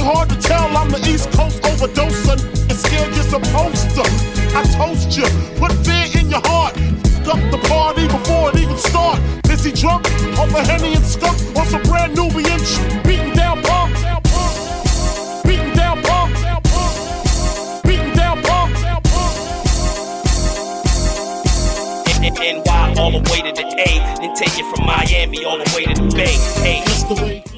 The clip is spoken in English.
hard to tell I'm the East Coast overdoser. And scared you're supposed to. I toast you, put fear in your heart. Up the party before it even start. Is he drunk off a Henny and skunk on some brand Nubian beating down punks? Beating down punks. Beating down punks. NY all the way to the A, then take it from Miami all the way to the Bay. Hey,